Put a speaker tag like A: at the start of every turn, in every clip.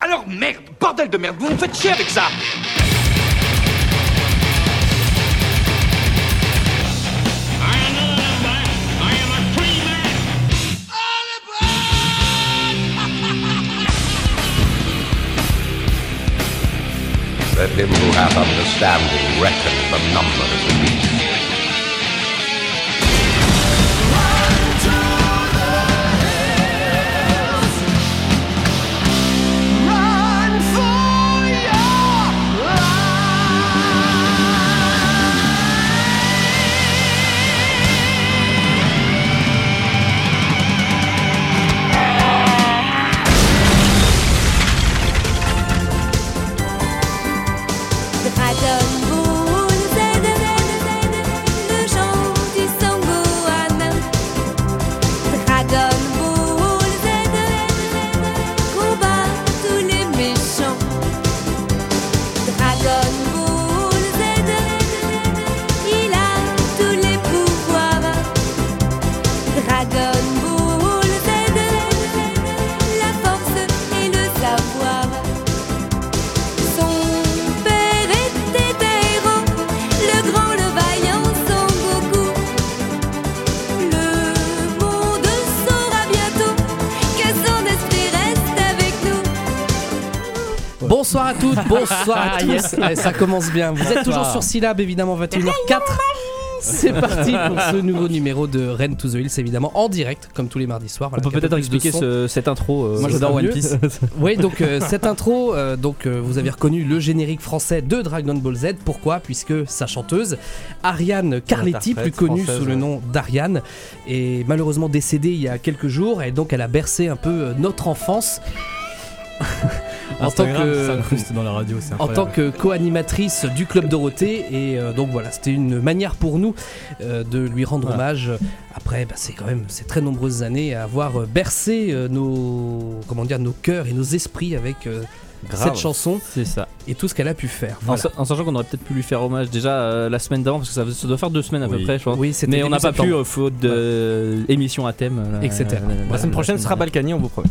A: Alors merde, bordel de merde, vous me faites chier avec ça.
B: Let him who hath understanding reckon the numbers of the beast.
C: Bonsoir à toutes, bonsoir à tous. Allez, ça commence bien. Vous êtes toujours sur Syllab, évidemment, 21h04. C'est parti pour ce nouveau numéro de Rennes to the Hills, évidemment, en direct, comme tous les mardis soirs. Voilà,
D: on peut peut-être expliquer cette intro.
C: Moi j'adore One Piece. Oui, donc cette intro, vous avez reconnu le générique français de Dragon Ball Z. Pourquoi ? Puisque sa chanteuse, Ariane Carletti, plus connue sous le nom d'Ariane, est malheureusement décédée il y a quelques jours. Et donc elle a bercé un peu notre enfance. En tant que co-animatrice du Club Dorothée, et donc voilà, c'était une manière pour nous de lui rendre hommage après ces très nombreuses années à avoir bercé nos cœurs et nos esprits avec cette chanson.
D: C'est ça.
C: Et tout ce qu'elle a pu faire. Voilà.
D: En sachant qu'on aurait peut-être pu lui faire hommage déjà la semaine d'avant, parce que ça doit faire 2 semaines à peu près, je crois.
C: Oui,
D: mais on n'a pas pu, faute d'émission à thème,
C: etc.
E: La semaine prochaine sera Balkany, on vous promet.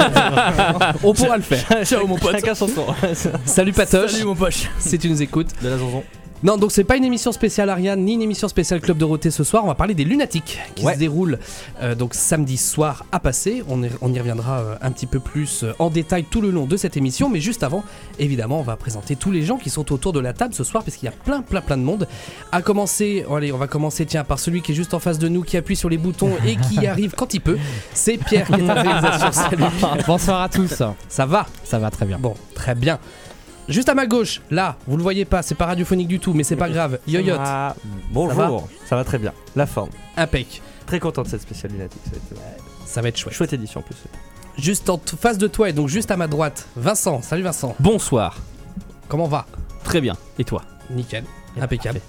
C: On pourra le faire.
E: Ciao mon pote.
D: Chacun son tour.
C: Salut Patoche.
E: Salut mon poche.
C: Si tu nous écoutes.
D: De la zonzon.
C: Non, donc c'est pas une émission spéciale Ariane ni une émission spéciale Club Dorothée ce soir. On va parler des Lunatiques qui se déroulent donc samedi soir à Passé. On y reviendra un petit peu plus en détail tout le long de cette émission. Mais juste avant, évidemment, on va présenter tous les gens qui sont autour de la table ce soir, parce qu'il y a plein de monde. On va commencer par celui qui est juste en face de nous, qui appuie sur les boutons et qui arrive quand il peut. C'est Pierre qui est en réalisation. Salut.
E: Bonsoir à tous.
C: Ça va ?
E: Ça va très bien.
C: Bon, très bien. Juste à ma gauche, là, vous le voyez pas, c'est pas radiophonique du tout, mais c'est pas grave. Yoyot.
E: Bonjour, ça va très bien. La forme.
C: Impec.
E: Très content de cette spéciale lunatique.
C: Ça va être chouette.
E: Chouette édition en plus.
C: Juste en face de toi et donc juste à ma droite, Vincent. Salut Vincent.
D: Bonsoir.
C: Comment va ?
D: Très bien. Et toi ?
C: Nickel. Impeccable.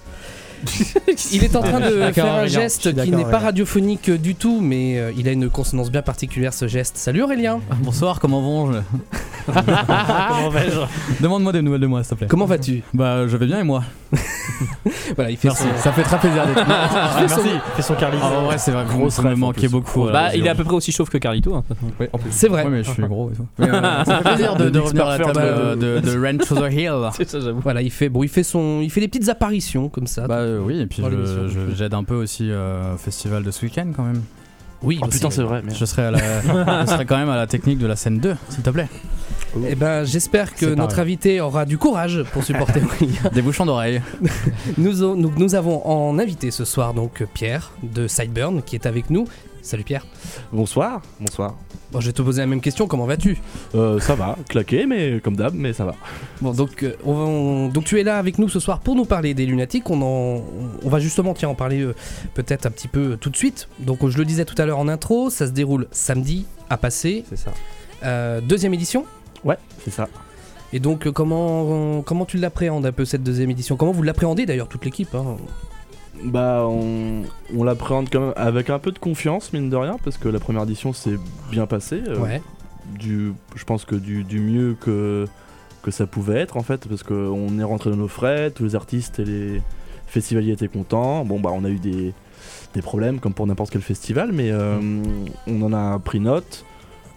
C: Il est en train de faire un geste qui n'est pas radiophonique du tout, mais il a une consonance bien particulière, ce geste. Salut Aurélien.
F: Bonsoir, comment vont-je ?
E: Comment vais-je ?
F: Demande-moi des nouvelles de moi, s'il te plaît.
C: Comment vas-tu ?
F: Bah, je vais bien et moi ?
C: Voilà, il fait
F: Merci, ça fait très plaisir d'être là.
E: Merci. Il fait son Carlito.
F: Ah, en vrai, c'est vrai, ça me manquait beaucoup.
D: Bah, il est à peu près aussi chauve que Carlito. Hein.
E: Oui, en plus.
C: C'est vrai.
F: Ouais, mais je suis gros et tout. Mais, ça fait plaisir de revenir à la table de Rennes to the Hill.
D: C'est ça, j'avoue.
C: Voilà, il fait des petites apparitions comme ça.
F: Bah oui, et puis j'aide un peu aussi au festival de ce week-end quand même.
C: Oui,
E: oh putain, c'est vrai. Merde.
F: Je serai quand même à la technique de la scène 2, s'il te plaît.
C: Eh ben, j'espère que notre invité aura du courage pour supporter.
F: Des bouchons d'oreilles.
C: Nous avons en invité ce soir donc Pierre de Sideburn qui est avec nous. Salut Pierre.
G: Bonsoir.
C: Bon, je vais te poser la même question, comment vas-tu ?
G: Ça va, claqué, mais comme d'hab, mais ça va.
C: Bon, donc tu es là avec nous ce soir pour nous parler des Lunatiques. On va justement en parler peut-être un petit peu tout de suite. Donc je le disais tout à l'heure en intro, ça se déroule samedi à Passé.
G: C'est ça.
C: Deuxième édition ?
G: Ouais, c'est ça.
C: Et donc comment tu l'appréhendes un peu cette deuxième édition ? Comment vous l'appréhendez d'ailleurs toute l'équipe hein ?
G: Bah on l'appréhende quand même avec un peu de confiance, mine de rien, parce que la première édition s'est bien passée.
C: Ouais.
G: Je pense que du mieux que ça pouvait être en fait, parce qu'on est rentré dans nos frais, tous les artistes et les festivaliers étaient contents. Bon bah on a eu des problèmes comme pour n'importe quel festival, mais on en a pris note.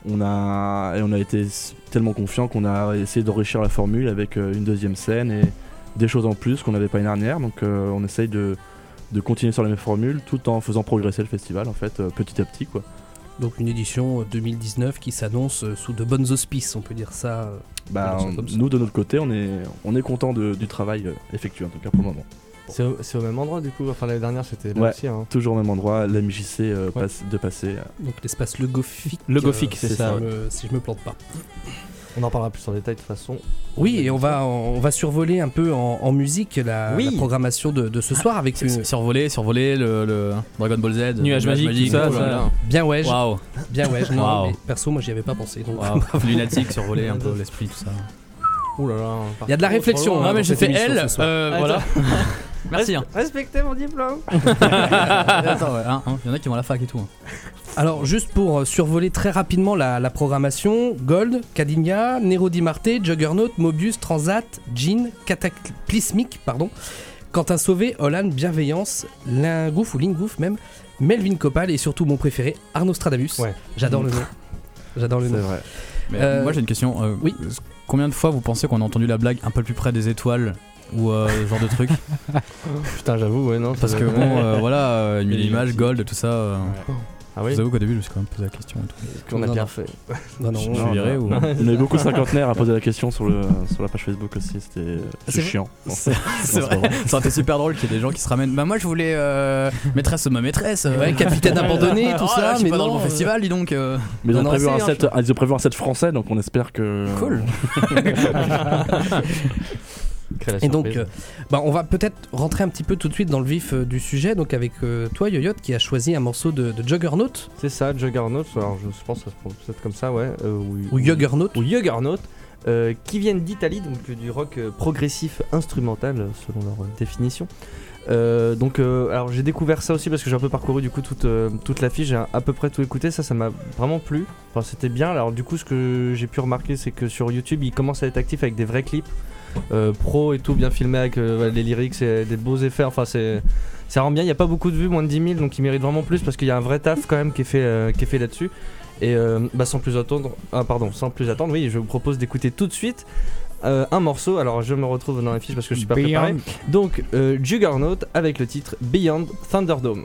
G: On a été tellement confiant qu'on a essayé d'enrichir la formule avec une deuxième scène et des choses en plus qu'on n'avait pas l'année dernière. Donc on essaye de continuer sur la même formule tout en faisant progresser le festival en fait petit à petit quoi.
C: Donc une édition 2019 qui s'annonce sous de bonnes auspices, on peut dire ça.
G: Nous de notre côté on est content du travail effectué en tout cas pour le moment.
H: C'est au même endroit du coup, enfin l'année dernière c'était là aussi. Hein.
G: Toujours au même endroit, la MJC de passer.
C: Donc l'espace Le Gothique.
D: Le Gothique, c'est ça.
C: Si je me plante pas.
H: On en parlera plus en détail de toute façon.
C: Oui, et on va survoler un peu en musique la programmation de ce soir avec
F: survoler le Dragon Ball Z,
D: nuage magique, tout ça.
C: Bien ouais.
F: Waouh.
C: Bien ouais. Non, mais perso, moi j'y avais pas pensé. Donc...
F: Lunatique, survoler un peu l'esprit, tout ça.
H: Ouh là là.
C: Il y a de la réflexion.
F: Ah mais j'ai fait L. Voilà. Merci.
H: Respectez mon diplôme.
F: Attends, il y en a qui vont à la fac et tout.
C: Alors juste pour survoler très rapidement la programmation, Gold, Cadinia, Nero Di Marte, Juggernaut, Mobius, Transat, Jean, Cataclysmic, Quentin Sauvé, Holland, Bienveillance, Lingouf ou Lingouf même, Melvin Copal et surtout mon préféré, Arnaud Stradamus. Ouais. J'adore le nom.
G: C'est vrai.
F: Mais moi j'ai une question.
C: Oui.
F: Combien de fois vous pensez qu'on a entendu la blague un peu plus près des étoiles ou ce genre de truc?
H: Putain j'avoue ouais non.
F: Parce que bon voilà, une image Gold tout ça.
H: Ah oui.
F: Je vous avoue qu'au début je me suis quand même posé la question et tout.
H: Qu'on a bien fait.
C: Non,
F: je suis viré ou...
G: On avait beaucoup de cinquantenaires à poser la question sur la page Facebook aussi, c'est chiant.
F: C'est vrai. Ça aurait été super drôle qu'il y ait des gens qui se ramènent. Bah moi je voulais maîtresse ma maîtresse.
C: Ouais, capitaine abandonné, tout ça,
F: mais pas dans le bon festival, dis donc.
G: Mais ils ont prévu un set français, donc on espère que.
F: Cool.
C: Et donc, on va peut-être rentrer un petit peu tout de suite dans le vif du sujet, donc avec toi Yoyot qui a choisi un morceau de Juggernaut.
H: C'est ça, Juggernaut, alors je pense que ça se prononce peut-être comme ça, ouais.
C: Ou Juggernaut.
H: Ou Juggernaut, qui viennent d'Italie, donc du rock progressif instrumental, selon leur définition. Alors j'ai découvert ça aussi parce que j'ai un peu parcouru du coup toute la fiche, j'ai à peu près tout écouté, ça m'a vraiment plu, enfin c'était bien. Alors du coup ce que j'ai pu remarquer c'est que sur YouTube ils commencent à être actifs avec des vrais clips pro et tout, bien filmé avec les lyrics et des beaux effets, enfin ça rend bien, il n'y a pas beaucoup de vues, moins de 10 000, donc ils méritent vraiment plus parce qu'il y a un vrai taf quand même qui est fait là-dessus. Et sans plus attendre, oui, je vous propose d'écouter tout de suite un morceau. Alors je me retrouve dans la fiche parce que je suis pas préparé. Donc Juggernaut avec le titre Beyond Thunderdome.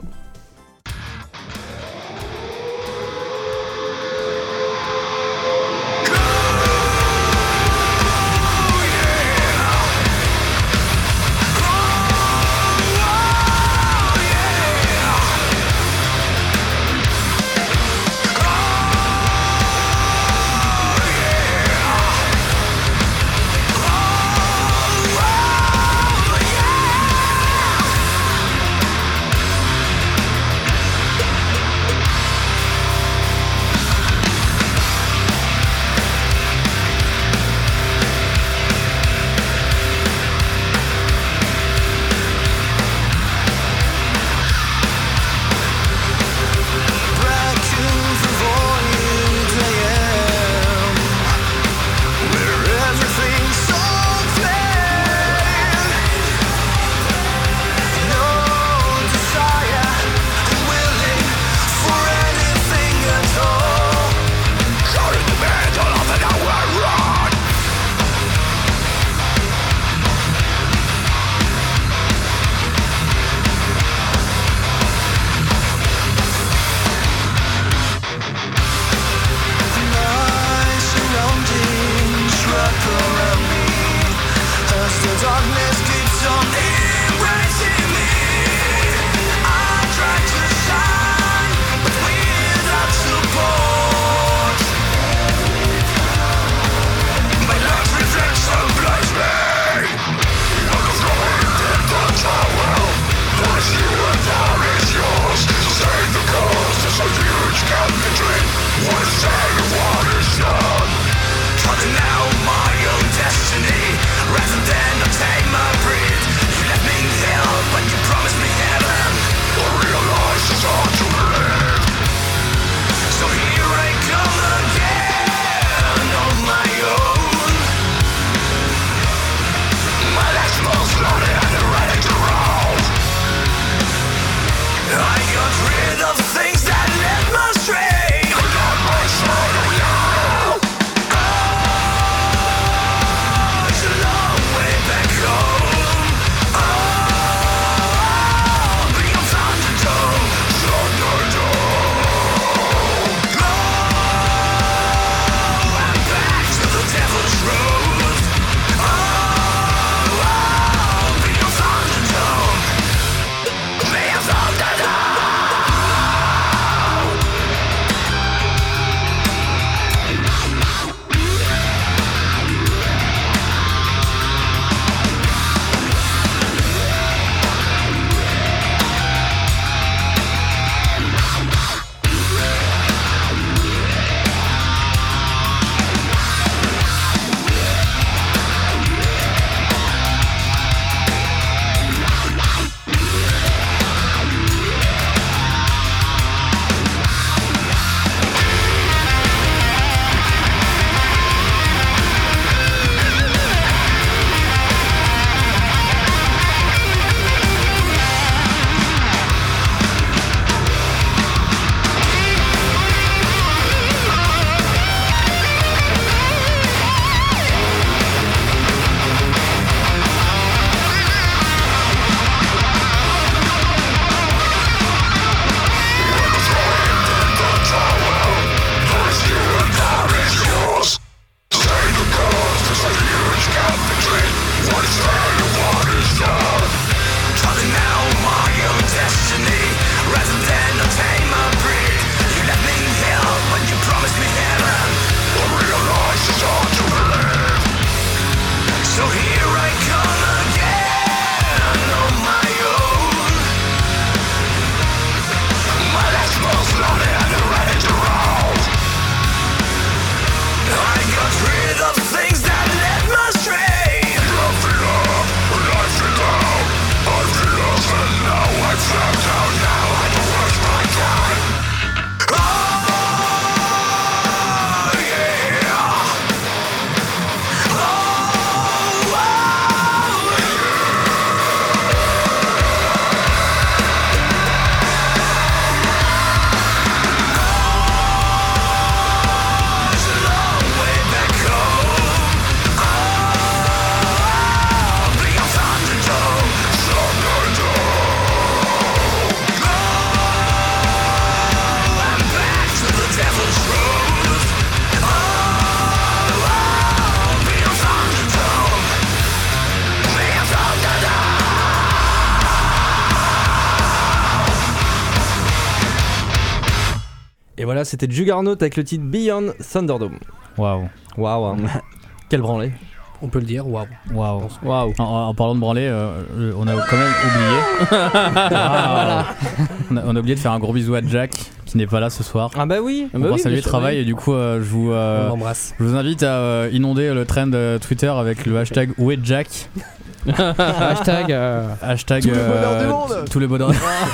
H: Voilà, c'était Juggernaut avec le titre Beyond Thunderdome.
F: Waouh.
H: Waouh. Quel branlé.
C: On peut le dire, waouh.
F: Waouh. En parlant de branler, on a quand même oublié. Voilà. On a oublié de faire un gros bisou à Jack qui n'est pas là ce soir.
H: Ah bah oui.
F: On va saluer le travail et du coup
C: On l'embrasse.
F: je vous invite à inonder le trend Twitter avec le hashtag Où est Jack.
C: Hashtag
F: tous les bonheurs.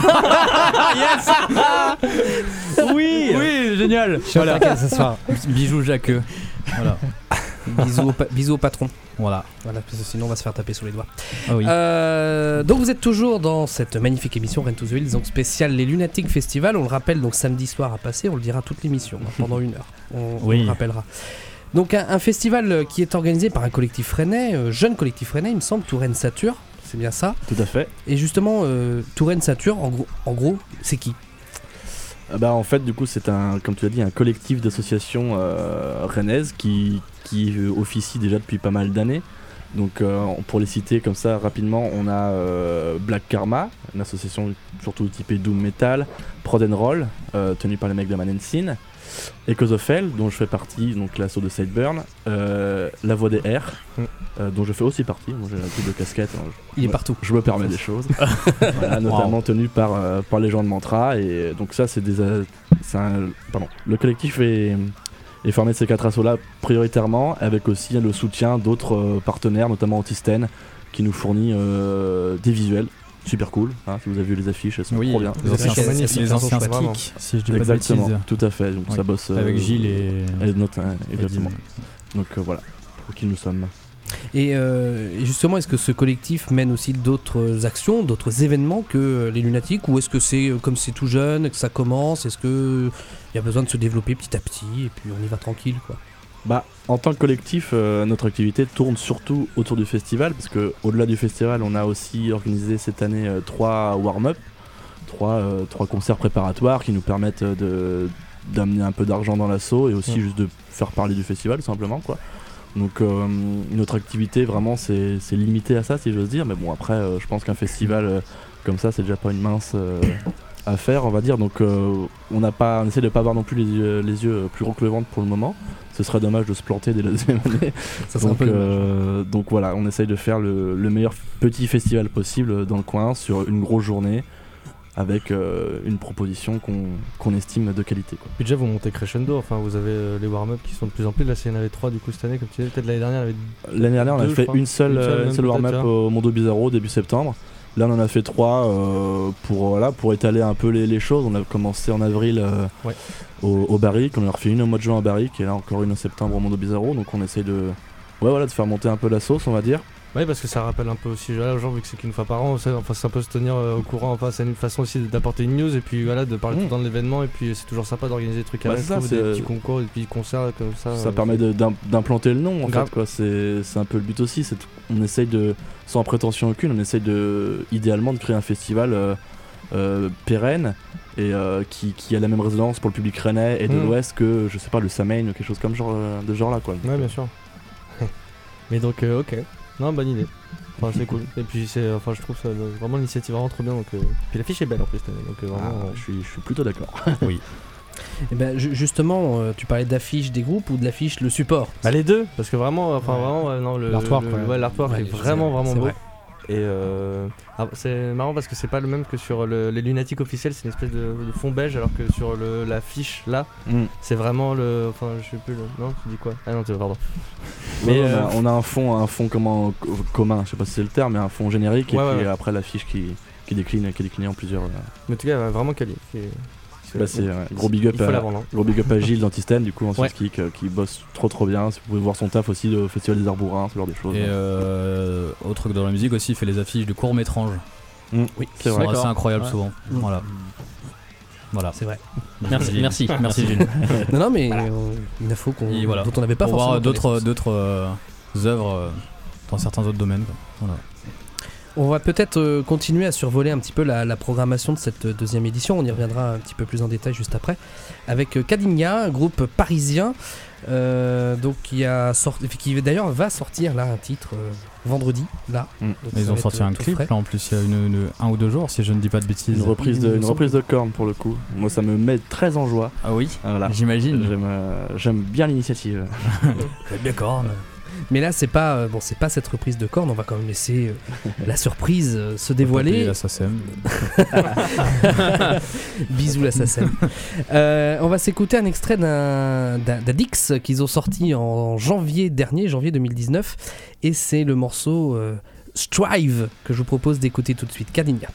F: Yes. Oui, génial.
C: Voilà. Ce soir.
F: Bijou Jacques. Voilà.
C: Bisous au patron.
F: Voilà,
C: parce que sinon on va se faire taper sous les doigts.
F: Ah oui.
C: Donc vous êtes toujours dans cette magnifique émission Rent to the Hills, donc spéciale les Lunatic Festival. On le rappelle, donc samedi soir à passer, on le dira toute l'émission pendant 1 heure. On le rappellera. Donc un festival qui est organisé par un collectif rennais, jeune collectif rennais, il me semble, Touraine Satur, c'est bien ça.
G: Tout à fait.
C: Et justement, Touraine Satur, en gros, c'est qui?
G: En fait, du coup, c'est comme tu l'as dit, un collectif d'associations rennaises qui officie déjà depuis pas mal d'années. Donc, pour les citer comme ça rapidement, on a Black Karma, une association surtout typée Doom Metal, Prod and Roll, tenue par les mecs de Manensin, Echosophel, dont je fais partie, donc l'assaut de Sideburn, La Voix des Airs, dont je fais aussi partie. Moi j'ai la double casquette.
C: Il est partout.
G: Je me permets des choses. Voilà, notamment tenu par les gens de Mantra. Et donc ça, le collectif est formé de ces 4 assos-là prioritairement, avec aussi le soutien d'autres partenaires, notamment Antisten, qui nous fournit des visuels. Super cool, hein, si vous avez vu les affiches, elles sont trop bien.
F: Les anciens Stick, si je dis pas de bêtises.
G: Tout à fait, donc ça bosse
F: avec Gilles et
G: notre, exactement. Donc voilà, pour qui nous sommes.
C: Et justement, est-ce que ce collectif mène aussi d'autres actions, d'autres événements que les Lunatiques, ou est-ce que c'est comme c'est tout jeune, que ça commence, est-ce qu'il y a besoin de se développer petit à petit et puis on y va tranquille quoi?
G: En tant que collectif, notre activité tourne surtout autour du festival, parce que au-delà du festival, on a aussi organisé cette année 3 warm-up, 3 concerts préparatoires qui nous permettent d'amener un peu d'argent dans l'assaut et aussi juste de faire parler du festival tout simplement quoi. Donc notre activité vraiment c'est limité à ça si j'ose dire, mais bon après je pense qu'un festival comme ça c'est déjà pas une mince à faire on va dire, donc on essaie de pas avoir non plus les yeux plus gros que le ventre pour le moment. Ce serait dommage de se planter dès la deuxième année. Donc voilà, on essaye de faire le meilleur petit festival possible dans le coin sur une grosse journée avec une proposition qu'on estime de qualité quoi.
H: Puis déjà vous montez crescendo, enfin vous avez les warm-up qui sont de plus en plus, là il y en avait 3 du coup cette année comme tu disais, peut-être l'année dernière
G: on a fait une seule warm-up au Mondo Bizarro début septembre. Là on en a fait 3 pour étaler un peu les choses. On a commencé en avril au Barrick, on a refait une au mois de juin au Barrick et là encore une au septembre au Mondo Bizarro, donc on essaye de faire monter un peu la sauce on va dire.
H: Oui, parce que ça rappelle un peu aussi aux gens, vu que c'est qu'une fois par an, c'est un peu se tenir au courant, enfin c'est une façon aussi d'apporter une news et puis voilà, de parler tout le temps de l'événement, et puis c'est toujours sympa d'organiser des trucs à des petits concours, des petits concerts comme ça.
G: Ça permet d'implanter le nom en fait quoi, c'est un peu le but aussi, on essaye de, sans prétention aucune, on essaye idéalement de créer un festival pérenne et qui a la même résonance pour le public rennais et de l'Ouest que, je sais pas, le Samain ou quelque chose comme de genre là quoi.
H: Ouais bien sûr. Mais donc ok. Non, bonne idée. Enfin, c'est cool. Et puis, je trouve ça vraiment l'initiative vraiment trop bien. Donc, puis l'affiche est belle en plus. Donc, vraiment,
G: je suis plutôt d'accord.
F: Oui.
C: Et justement, tu parlais d'affiche des groupes ou de l'affiche le support?
H: Les deux, parce que vraiment, l'artwork est vraiment beau. Vrai. Et c'est marrant parce que c'est pas le même que sur les Lunatiques officiels, c'est une espèce de fond beige, alors que sur l'affiche là, c'est vraiment je sais plus non, tu dis quoi? Ah non, pardon.
G: Mais on a un fond commun, je sais pas si c'est le terme, mais un fond générique et puis après l'affiche qui est déclinée en plusieurs.
H: Mais en tout cas, vraiment quali.
G: C'est gros big up à Gilles d'Antisten du coup en Swiss Kick qui bosse trop bien. Si vous pouvez voir son taf aussi au Festival des Arbourins, ce genre de choses.
F: Et autre que dans la musique aussi, il fait les affiches du court-métrage.
C: Oui,
F: c'est vrai. C'est incroyable souvent. Voilà.
C: C'est vrai.
F: Merci Gilles.
C: Non mais une info dont on n'avait pas forcément
F: d'autres œuvres dans certains autres domaines quoi. Voilà.
C: On va peut-être continuer à survoler un petit peu la programmation de cette deuxième édition. On y reviendra un petit peu plus en détail juste après. Avec Cadigna, un groupe parisien donc qui d'ailleurs va sortir là un titre vendredi là. Donc
F: ils ont sorti un clip là en plus il y a un ou deux jours si je ne dis pas de bêtises.
G: Une reprise de Korn pour le coup. Moi ça me met très en joie.
F: Ah oui,
G: voilà.
F: J'imagine.
G: J'aime bien l'initiative.
F: J'aime bien Korn.
C: Mais là c'est pas cette reprise de Korn, on va quand même laisser la surprise se dévoiler.
F: La SACEM.
C: Bisous la SACEM. On va s'écouter un extrait d'un Dix qu'ils ont sorti en janvier 2019 et c'est le morceau Strive que je vous propose d'écouter tout de suite. Cadigna.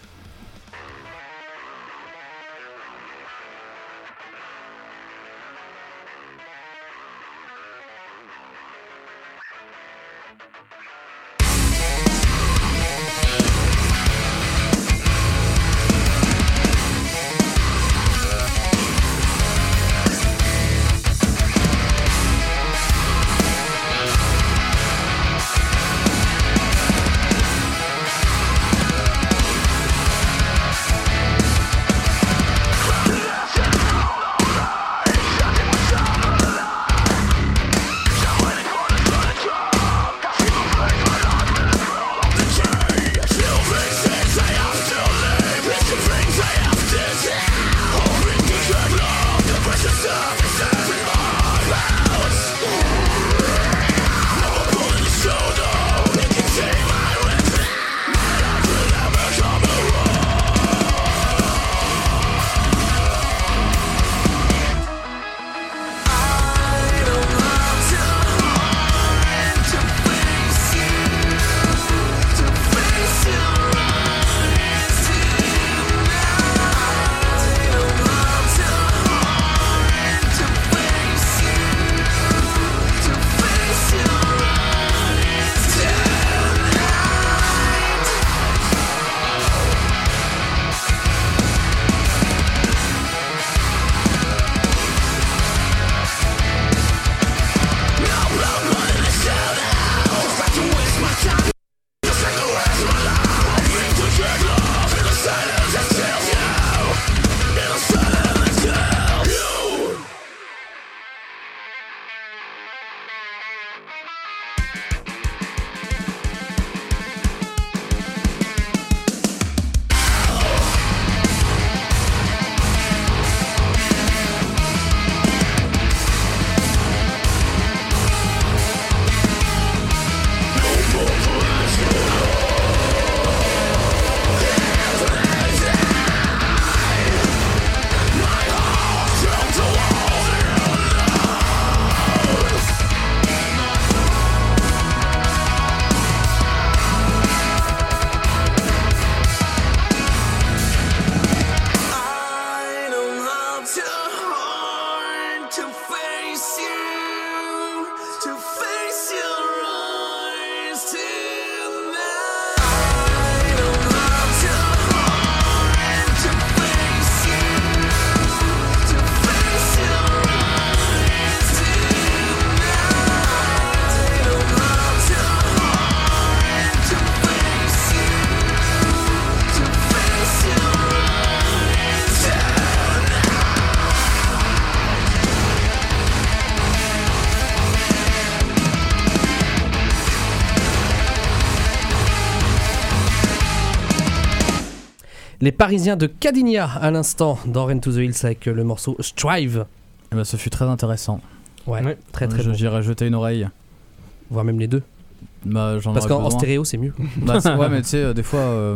C: Les Parisiens de Cadigna à l'instant dans Run to the Hills avec le morceau Strive.
F: Et bah, ce fut très intéressant.
C: Ouais. Très bon.
F: J'irai jeter une oreille.
C: Voire même les deux.
F: Bah,
C: parce qu'en stéréo c'est mieux.
F: Bah, ouais mais tu sais des fois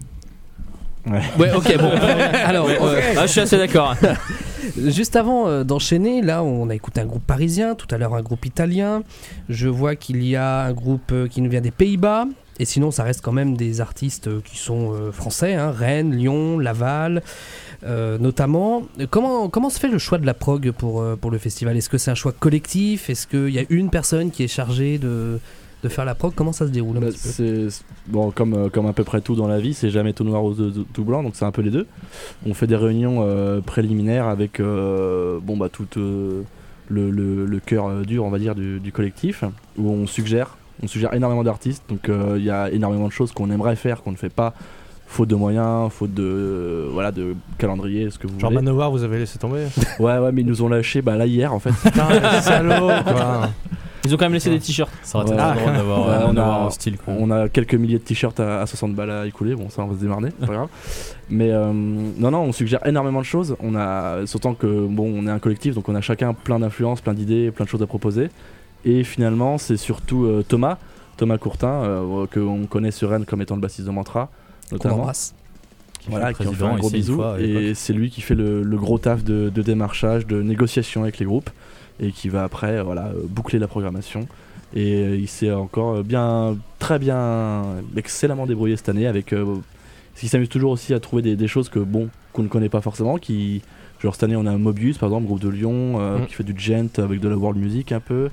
C: Ouais ok bon. Alors
D: je suis assez d'accord.
C: Juste avant d'enchaîner, là on a écouté un groupe parisien, tout à l'heure un groupe italien. Je vois qu'il y a un groupe qui nous vient des Pays-Bas. Et sinon ça reste quand même des artistes qui sont français, hein, Rennes, Lyon, Laval notamment. Comment se fait le choix de la prog pour le festival ? Est-ce que c'est un choix collectif ? Est-ce qu'il y a une personne qui est chargée de faire la prog ? Comment ça se déroule un petit peu ?
G: C'est bon, comme à peu près tout dans la vie, c'est jamais tout noir ou tout blanc, donc c'est un peu les deux. On fait des réunions préliminaires avec tout le cœur dur, on va dire, du collectif, où on suggère On suggère énormément d'artistes, donc il y a énormément de choses qu'on aimerait faire, qu'on ne fait pas, faute de moyens, faute de calendrier, ce que vous
I: Genre
G: voulez.
I: Manowar, vous avez laissé tomber.
G: Ouais, mais ils nous ont lâché là hier en fait.
I: Putain, les salauds, quoi.
D: Ils ont quand même laissé des t-shirts.
F: Ça aurait été drôle d'avoir un style.
G: On a quelques milliers de t-shirts à 60 balles à écouler, bon ça on va se démarrer, c'est pas grave. Mais non, on suggère énormément de choses. D'autant que on est un collectif, donc on a chacun plein d'influences, plein d'idées, plein de choses à proposer. Et finalement c'est surtout Thomas Courtin, qu'on connaît sur Rennes comme étant le bassiste de Mantra, notamment.
C: On embrasse.
G: Voilà, qui en fait un gros bisou. Et c'est lui qui fait le gros taf de démarchage, de négociation avec les groupes. Et qui va après boucler la programmation. Et il s'est encore très bien, excellemment débrouillé cette année avec. Il s'amuse toujours aussi à trouver des choses qu'on ne connaît pas forcément. Genre cette année on a un Mobius par exemple, groupe de Lyon, qui fait du gent avec de la world music un peu.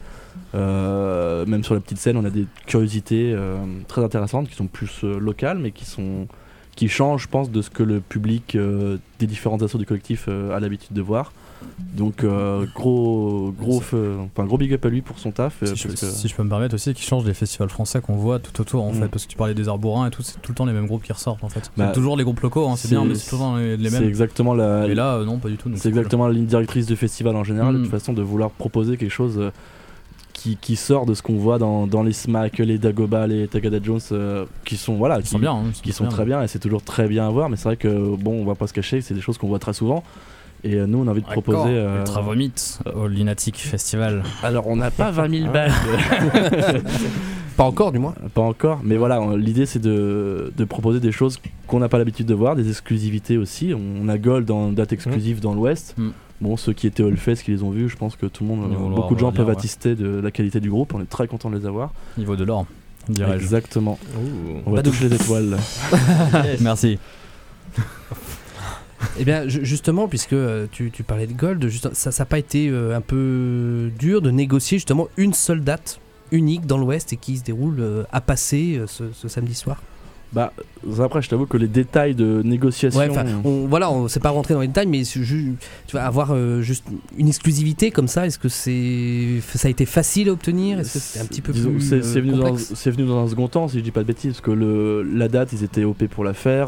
G: Même sur la petite scène on a des curiosités très intéressantes qui sont plus locales mais qui changent je pense de ce que le public des différentes assos du collectif a l'habitude de voir. Donc gros big up à lui pour son taf.
F: Si je peux me permettre aussi, qui change des festivals français qu'on voit tout autour en fait, parce que tu parlais des Arbourins et tout, c'est tout le temps les mêmes groupes qui ressortent en fait. C'est toujours les groupes locaux, c'est bien, mais c'est toujours les mêmes.
G: C'est exactement
F: Et là, non, pas du tout.
G: C'est exactement la ligne directrice du festival en général, de toute façon, de vouloir proposer quelque chose qui sort de ce qu'on voit dans les Smack, les Dagoba, les Tagada Jones, qui sont très bien et c'est toujours très bien à voir. Mais c'est vrai que on va pas se cacher, c'est des choses qu'on voit très souvent. Et nous on a envie de proposer
F: Ultra Vomit au Lunatic Festival.
G: Alors on n'a pas 20 000 balles.
C: Pas encore du moins.
G: Pas encore, mais voilà, l'idée c'est de proposer des choses qu'on n'a pas l'habitude de voir, des exclusivités aussi. On a Gold en date exclusive dans l'Ouest. Ceux qui étaient au Hellfest, qui les ont vus, je pense que tout le monde, beaucoup de gens peuvent attester de la qualité du groupe. On est très content de les avoir.
F: Niveau de l'or, dirais-je.
G: Exactement. On va toucher les étoiles.
F: Merci.
C: Eh bien justement, puisque tu parlais de Gold, ça n'a pas été un peu dur de négocier justement une seule date unique dans l'Ouest et qui se déroule à passer ce samedi soir?
G: Après je t'avoue que les détails de négociation...
C: on s'est pas rentré dans les détails, mais tu vas avoir juste une exclusivité comme ça, est-ce que ça a été facile à obtenir? Est-ce que c'est un petit peu plus complexe?
G: C'est venu dans un second temps si je dis pas de bêtises, parce que la date ils étaient OP pour la faire.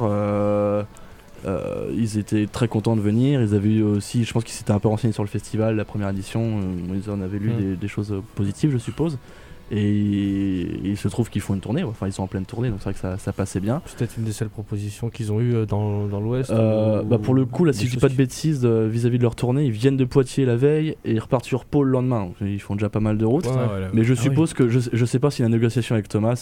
G: Ils étaient très contents de venir. Ils avaient eu aussi, je pense qu'ils s'étaient un peu renseignés sur le festival, la première édition. Ils en avaient lu des choses positives, je suppose. Et il se trouve qu'ils font une tournée. Enfin, ils sont en pleine tournée, donc c'est vrai que ça passait bien.
I: C'est peut-être une des seules propositions qu'ils ont eues dans l'Ouest.
G: Pour le coup, là, si je dis pas de bêtises, vis-à-vis de leur tournée, ils viennent de Poitiers la veille et ils repartent sur Pau le lendemain. Donc, ils font déjà pas mal de route. Mais je suppose que je sais pas si la négociation avec Thomas,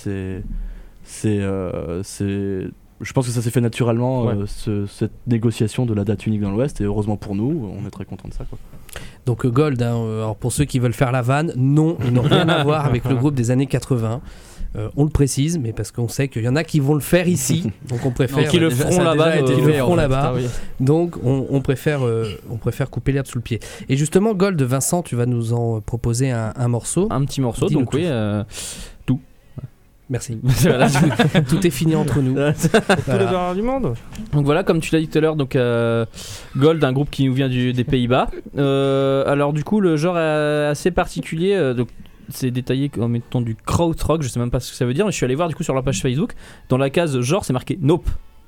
G: je pense que ça s'est fait naturellement, cette négociation de la date unique dans l'Ouest, et heureusement pour nous, on est très contents de ça, quoi.
C: Donc Gold, alors pour ceux qui veulent faire la vanne, non, ils n'ont rien à voir avec le groupe des années 80. On le précise, mais parce qu'on sait qu'il y en a qui vont le faire ici, donc on préfère.
D: Qui le feront là-bas.
C: Donc on préfère couper l'herbe sous le pied. Et justement, Gold, Vincent, tu vas nous en proposer un morceau.
D: Un petit morceau,
C: Dis-nous
D: donc
C: tout.
D: oui. Tout.
C: Merci. Tout est fini entre nous.
I: Tous les horaires du monde.
D: Donc voilà, comme tu l'as dit tout à l'heure, donc Gold, un groupe qui nous vient des Pays-Bas. Alors du coup, le genre est assez particulier. Donc c'est détaillé comme étant du krautrock, je sais même pas ce que ça veut dire, mais je suis allé voir du coup sur leur page Facebook. Dans la case genre, c'est marqué Nope.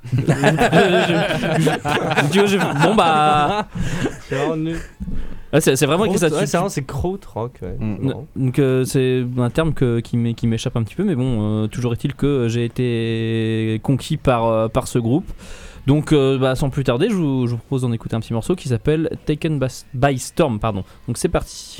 D: Bon bah.
I: C'est vraiment nul.
D: C'est vraiment écrit ça.
I: C'est krautrock.
D: Donc c'est un terme qui m'échappe un petit peu, mais bon, toujours est-il que j'ai été conquis par ce groupe. Donc sans plus tarder, je vous propose d'en écouter un petit morceau qui s'appelle Taken by Storm. Donc c'est parti.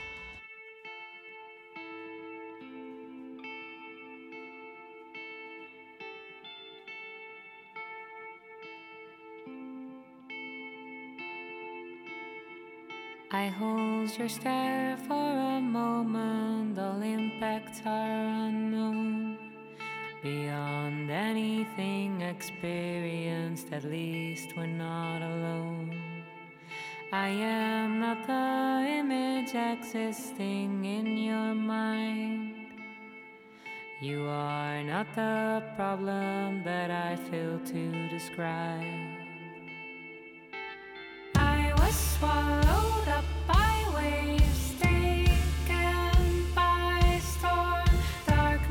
J: I hold your stare for a moment, all impacts are unknown. Beyond anything experienced, at least we're not alone. I am not the image existing in your mind. You are not the problem that I fail to describe. I was swallowed up by waves, taken by storm. Dark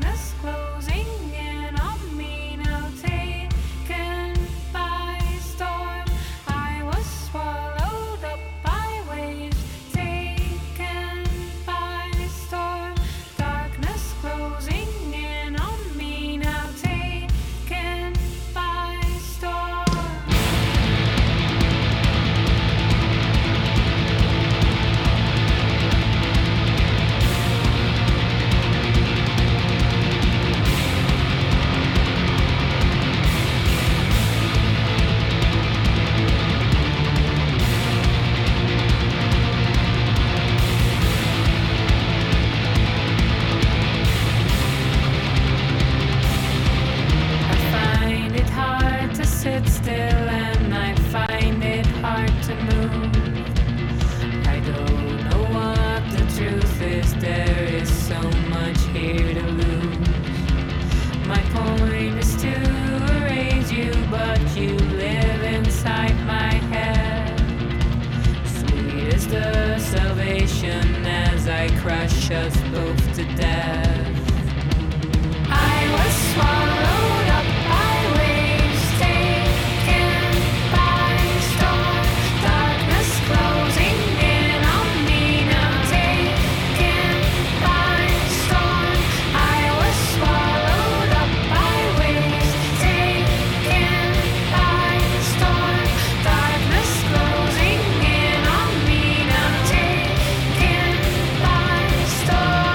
J: crush us both to death. I was swallowed up by waves, taken by storm, darkness closing in on me now, taken by storm. I was swallowed up by waves, taken by storm, darkness closing in on me now, taken by storm.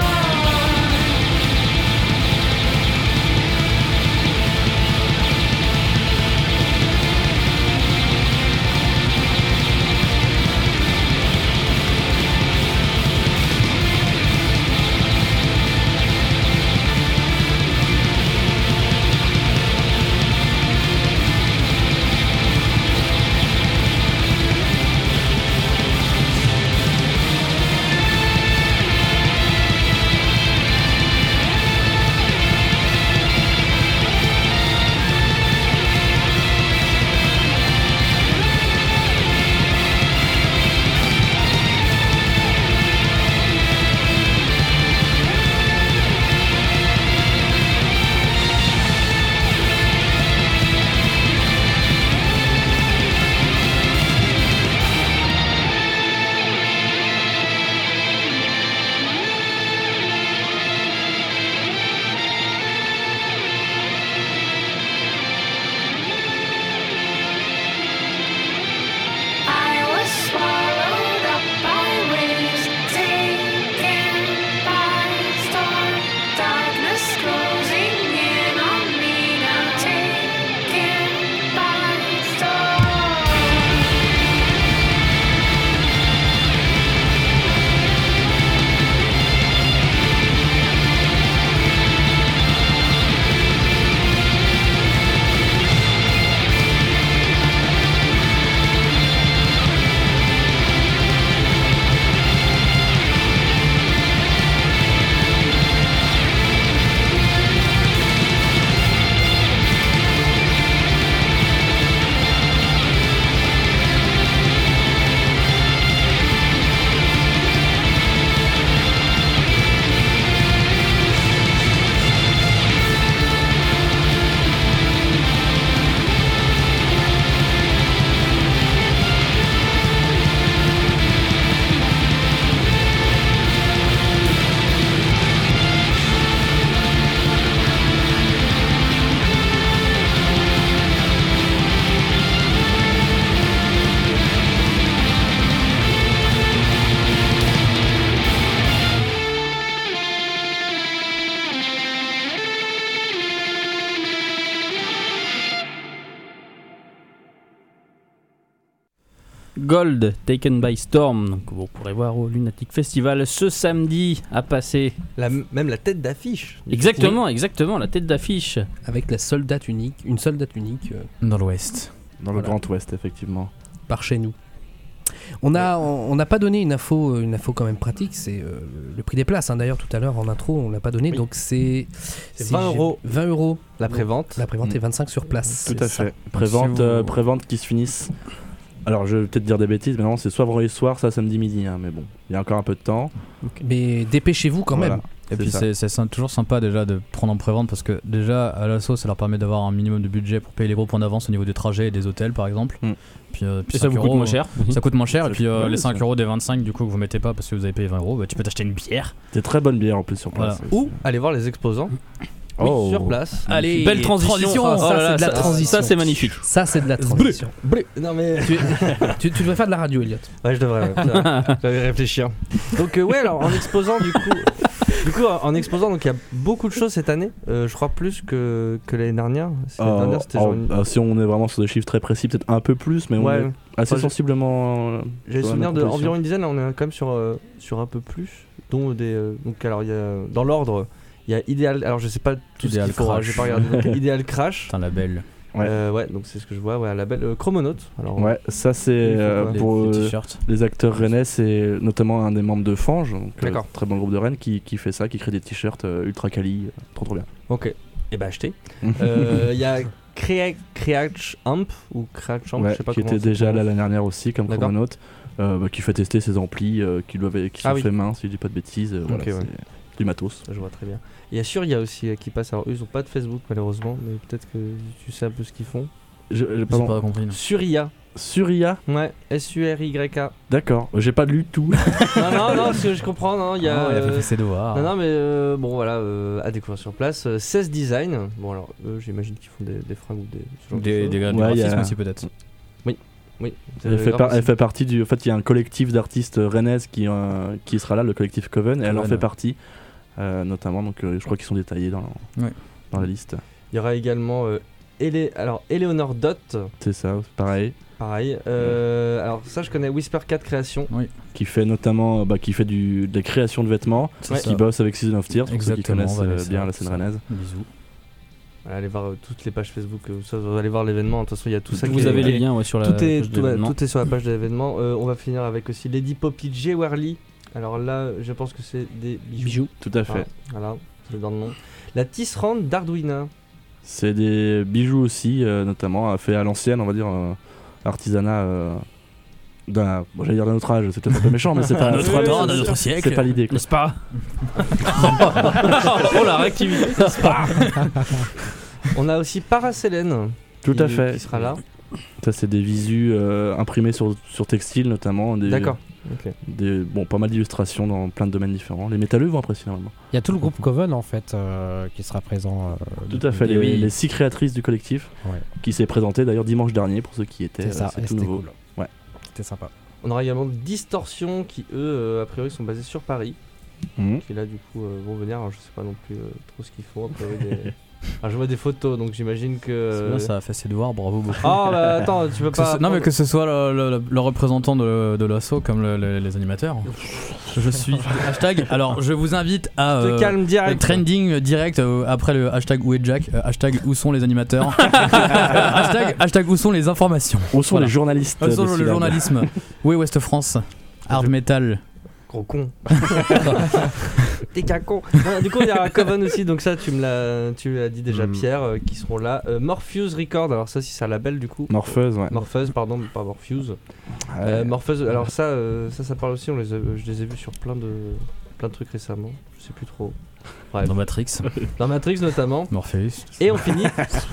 J: I was swallowed up by waves, taken by storm, darkness closing in on me now, taken by storm.
D: Gold, Taken by Storm, donc vous pourrez voir au Lunatic Festival ce samedi à passer.
H: Même la tête d'affiche.
D: Exactement, exactement, la tête d'affiche.
C: Avec la seule date unique, une seule date unique
F: Dans l'Ouest.
G: Dans le Grand Ouest, effectivement.
C: par chez nous. On n'a pas donné une info quand même pratique, c'est le prix des places. Hein. D'ailleurs, tout à l'heure en intro, on l'a pas donné, donc c'est
H: 20 euros.
C: 20 euros
H: La prévente.
C: La prévente est 25 sur place.
G: Tout à fait. Prévente qui se finissent. Alors, je vais peut-être dire des bêtises, mais non, c'est soit vendredi soir, soit samedi midi. Hein, mais bon, il y a encore un peu de temps.
C: Mais dépêchez-vous quand même.
F: Et puis c'est toujours sympa déjà de prendre en prévente parce que déjà à l'assaut ça leur permet d'avoir un minimum de budget pour payer les gros points d'avance au niveau des trajets et des hôtels par exemple. Puis
D: et ça vous coûte moins cher.
F: Ça coûte moins cher et puis les 5 euros des 25 du coup que vous mettez pas parce que vous avez payé 20 euros, bah, tu peux t'acheter une bière.
G: Des très bonnes bières en plus sur place.
H: Ou aller voir les exposants. Sur place.
D: Allez, belle transition.
C: Ça, c'est de la transition.
D: Ça, c'est magnifique.
C: Ça, c'est de la transition.
H: Non mais
C: tu devrais faire de la radio, Elliot.
H: Ouais, je devrais. J'avais réfléchir. Donc ouais, alors en exposant du coup, en exposant, donc il y a beaucoup de choses cette année. Je crois plus que l'année dernière. L'année dernière, c'était genre
G: si on est vraiment sur des chiffres très précis, peut-être un peu plus, mais on est assez sensiblement.
H: J'ai le souvenir d'environ une dizaine. Là, on est quand même sur un peu plus, dont des. Donc alors il y a dans l'ordre. Il y a Ideal, alors je sais pas tout
F: Ideal
H: ce qu'il faut, j'ai pas regardé. Donc, Ideal Crash.
F: C'est un label.
H: Ouais, donc c'est ce que je vois, un label Chromonaut. Alors,
G: ouais, ça c'est pour
F: les t-shirts.
G: Les acteurs rennais, c'est notamment un des membres de Fange, donc très bon groupe de Rennes qui fait ça, qui crée des t-shirts ultra quali, trop bien.
H: Ok, et bah achetez. Il y a Creatch Amp ou Creatch Amp, je sais pas
G: qui
H: comment
G: était déjà là l'année dernière aussi comme Chromonaut. qui fait tester ses amplis qui sont faits main, si je dis pas de bêtises. Voilà,
H: ouais.
G: c'est du matos.
H: Je vois très bien. Il y a Suria aussi qui passe. Alors eux ils ont pas de Facebook malheureusement, mais peut-être que tu sais un peu ce qu'ils font.
G: J'ai
F: J'ai pas compris. non.
H: Suria.
G: Suria.
H: Ouais, S-U-R-Y-A.
G: D'accord, j'ai pas lu tout.
H: non, je comprends, non, il y a...
F: Il a fait ses devoirs.
H: Non, mais bon, voilà, à découvrir sur place. 16 Design. Bon, alors, eux, j'imagine qu'ils font des fringues ou ce genre de
F: Des
H: choses.
F: graphismes aussi peut-être.
H: Oui.
G: Elle fait partie du. En fait, il y a un collectif d'artistes rennaises qui sera là, le collectif Coven, et elle en fait partie, notamment. Donc, je crois qu'ils sont détaillés dans la liste.
H: Il y aura également Eleonore Dot.
G: C'est ça, pareil.
H: Alors, ça, je connais Whisper 4 Création.
G: Qui fait notamment des créations de vêtements, qui bosse avec Season of Tears, pour ceux qui connaissent bien la scène rennaise.
F: Bisous.
H: Allez voir toutes les pages Facebook, vous allez voir l'événement. De toute façon, il y a tout ça.
D: Vous avez les liens sur la
H: tout
D: page d'événement.
H: tout est sur la page de l'événement. On va finir avec aussi Lady Poppy J. Warley. Alors là, je pense que c'est des bijoux.
G: Tout à fait.
H: Voilà, c'est dans le nom. La tisserande d'Arduino.
G: C'est des bijoux aussi, notamment fait à l'ancienne, on va dire, artisanat. J'allais dire d'un autre âge, c'est peut-être un peu méchant, mais c'est pas
F: d'un autre siècle.
G: C'est pas l'idée.
D: N'est-ce pas? Oh la réactivité.
H: On a aussi Paracélène.
G: Tout à fait.
H: Qui sera là.
G: Ça, c'est des visus imprimés sur textile, notamment.
H: D'accord.
G: Pas mal d'illustrations dans plein de domaines différents. Les métalleux vont apprécier normalement.
K: Il y a tout le groupe Coven en fait qui sera présent.
G: Tout à fait, les 6 créatrices du collectif qui s'est présenté d'ailleurs dimanche dernier pour ceux qui étaient.
K: C'est ça,
G: c'est tout nouveau.
K: Cool.
G: Ouais.
K: C'était sympa.
H: On aura également Distorsion qui eux a priori sont basés sur Paris. Qui là du coup vont venir. Alors, je sais pas non plus trop ce qu'ils font. A priori Alors, je vois des photos donc j'imagine que.
F: C'est bien, ça a fait ses devoirs, bravo beaucoup.
H: Ah bah attends, tu peux pas.
F: Non mais que ce soit le représentant de l'assaut comme les animateurs. Je suis hashtag. Alors je vous invite à
H: te calme direct.
F: Trending direct après le hashtag où est Jack, hashtag où sont les animateurs, hashtag où sont les informations,
G: où sont les journalistes,
F: où sont le journalisme, où est Ouest France, hard metal.
H: Gros con. T'es qu'un con. Du coup, il y aura Coven aussi, donc ça, tu l'as dit déjà, Pierre, qui seront là. Morpheus Record, alors ça, si c'est un label du coup.
G: Morpheus, ouais.
H: Morpheus, pardon, mais pas Morpheus. Morpheus, alors ça parle aussi, je les ai vus sur plein de trucs récemment, je sais plus trop. Bref.
F: Dans Matrix.
H: Dans Matrix notamment.
F: Morpheus.
H: Et on finit.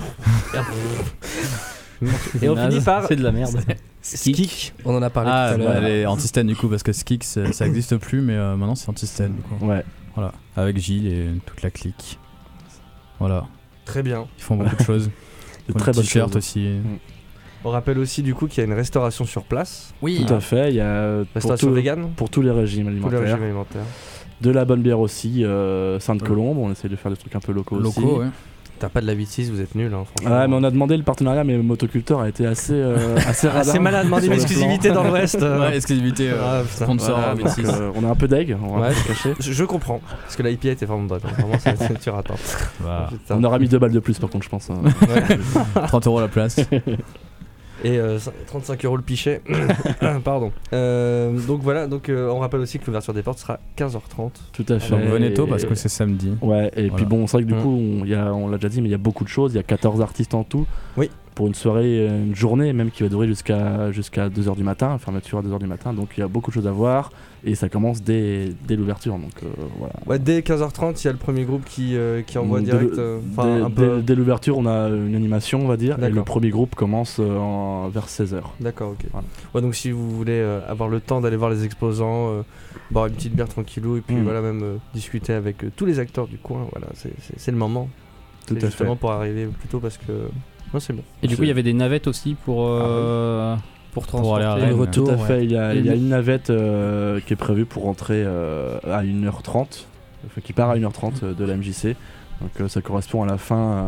H: Et on finit par.
D: C'est de la merde.
C: Skik, on en a parlé tout à l'heure.
F: Elle est anti-Stan du coup parce que Skik ça existe plus mais maintenant c'est anti-Stan du coup.
G: Ouais.
F: Voilà, avec Gilles et toute la clique. Voilà.
H: Très bien.
F: Ils font beaucoup de choses.
G: De très bonnes
F: t-shirts
G: choses
F: aussi.
H: On rappelle aussi du coup qu'il y a une restauration sur place.
F: Oui.
G: Tout à fait. Il y a
H: restauration vegan
G: pour tous les régimes alimentaires. De la bonne bière aussi. Sainte-Colombe. On essaie de faire des trucs un peu locaux aussi.
F: Ouais.
H: T'as pas de la 8-6, vous êtes nuls, hein, franchement.
G: Ouais, mais on a demandé le partenariat, mais Motoculteur a été assez radin.
H: C'est mal à demander une exclusivité dans l'Ouest.
F: Ouais, exclusivité sponsor.
G: Voilà, on est un peu deg, on va pas se cacher.
H: Je comprends, parce que la IPA était vraiment bonne. Vraiment, tu rates.
F: Bah.
G: On aura mis 2 balles de plus, par contre, je pense.
F: 30 € la place.
H: Et 35 € le pichet. Pardon. Donc voilà, on rappelle aussi que l'ouverture des portes sera 15h30.
G: Tout à fait.
F: Donc venez tôt parce que c'est samedi.
G: Ouais, et puis bon, c'est vrai que du coup, on l'a déjà dit, mais il y a beaucoup de choses. Il y a 14 artistes en tout.
H: Oui.
G: Pour une soirée, une journée même qui va durer jusqu'à 2h du matin, fermeture à 2h du matin. Donc il y a beaucoup de choses à voir. Et ça commence dès l'ouverture. Donc voilà.
H: Ouais, dès 15h30, il y a le premier groupe qui envoie direct.
G: Dès l'ouverture, on a une animation, on va dire. Et le premier groupe commence vers 16h.
H: D'accord, ok.
G: Voilà.
H: Ouais, donc si vous voulez avoir le temps d'aller voir les exposants, boire une petite bière tranquillou, et puis voilà, même discuter avec tous les acteurs du coin, voilà, c'est le moment.
G: Tout à
H: justement
G: fait.
H: pour arriver plus tôt parce que. Non, c'est bon.
D: Et du coup, il y avait des navettes aussi pour transporter
F: aller à Rennes.
D: le retour.
G: Tout à fait, il y a une navette qui est prévue pour rentrer à 1h30, enfin, qui part à 1h30 de la MJC. Donc ça correspond à la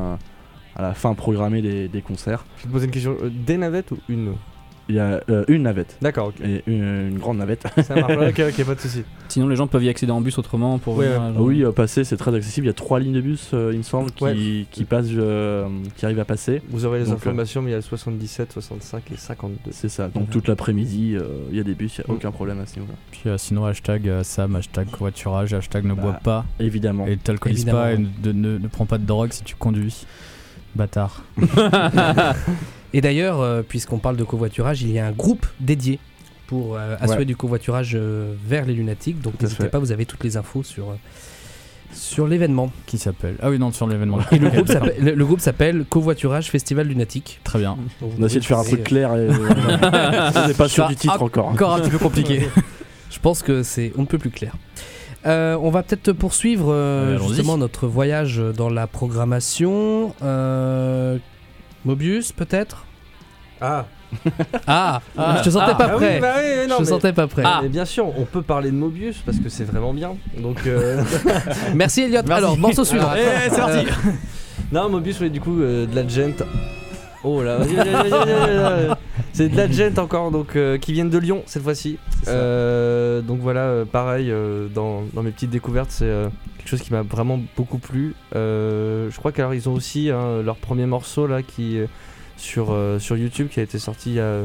G: fin programmée des concerts.
H: Je vais te poser une question, des navettes ou une?
G: Il y a une navette.
H: D'accord, ok.
G: Et une grande navette.
H: Ça marche, ok, pas de soucis.
D: Sinon, les gens peuvent y accéder en bus autrement pour venir.
G: Oui, passer, c'est très accessible. Il y a 3 lignes de bus, il me semble, qui passent, qui arrivent à passer.
H: Vous aurez les informations, mais il y a 77, 65 et 52.
G: C'est ça. Donc toute l'après-midi, il y a des bus, il n'y a aucun problème à ce niveau-là.
F: Puis sinon, hashtag Sam, hashtag covoiturage, hashtag ne bois pas.
G: Évidemment.
F: Et t'alcoolises pas et ne prends pas de drogue si tu conduis. Bâtard.
C: Et d'ailleurs, puisqu'on parle de covoiturage, il y a un groupe dédié pour assurer du covoiturage vers les Lunatiques. Donc
G: Tout à
C: n'hésitez
G: fait.
C: pas, vous avez toutes les infos sur l'événement.
F: Qui s'appelle Ah oui, non, sur l'événement.
C: Et le groupe s'appelle Covoiturage Festival Lunatique.
F: Très bien.
C: Donc,
G: On a essayé de faire un truc clair et on n'est pas sûr du titre encore.
F: Encore un petit peu compliqué.
C: Je pense que c'est on ne peut plus clair. On va peut-être poursuivre
F: Allons-y.
C: justement notre voyage dans la programmation. Mobius peut-être.
H: Ah,
C: Je te sentais pas prêt.
H: oui, bah oui, non,
C: Je te
H: mais-
C: sentais pas prêt.
H: Mais bien sûr, on peut parler de Mobius parce que c'est vraiment bien. Donc,
C: Merci Elliot. Alors morceau suivant.
F: c'est parti.
H: non, Mobius, oui, du coup, de la gent. Oh là, c'est de la gent encore, donc qui viennent de Lyon cette fois-ci. Donc voilà, pareil, dans mes petites découvertes, c'est quelque chose qui m'a vraiment beaucoup plu. Je crois qu'alors ils ont aussi leur premier morceau là qui sur YouTube qui a été sorti il y a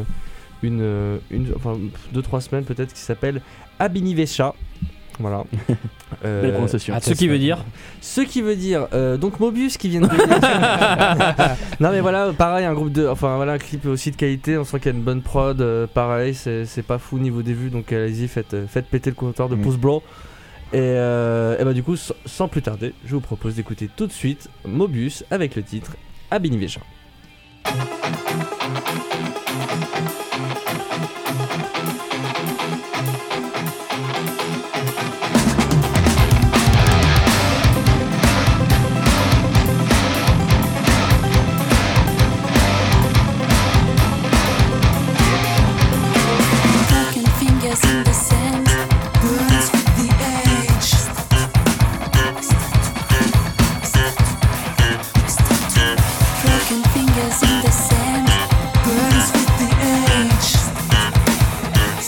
H: 2-3 semaines peut-être, qui s'appelle Abinivesha. Voilà.
G: Belle prononciation.
D: Ce qui veut dire
H: Ce qui veut dire donc Mobius qui vient de non mais voilà, pareil, un groupe de, enfin voilà, un clip aussi de qualité, on sent qu'il y a une bonne prod, pareil, c'est pas fou niveau des vues, donc allez-y, faites péter le compteur de pouces blancs. Et bah du coup sans plus tarder, je vous propose d'écouter tout de suite Mobius avec le titre Abinivesha.
J: Broken fingers in the sand, burns with the age. Broken fingers in the sand, burns with the age.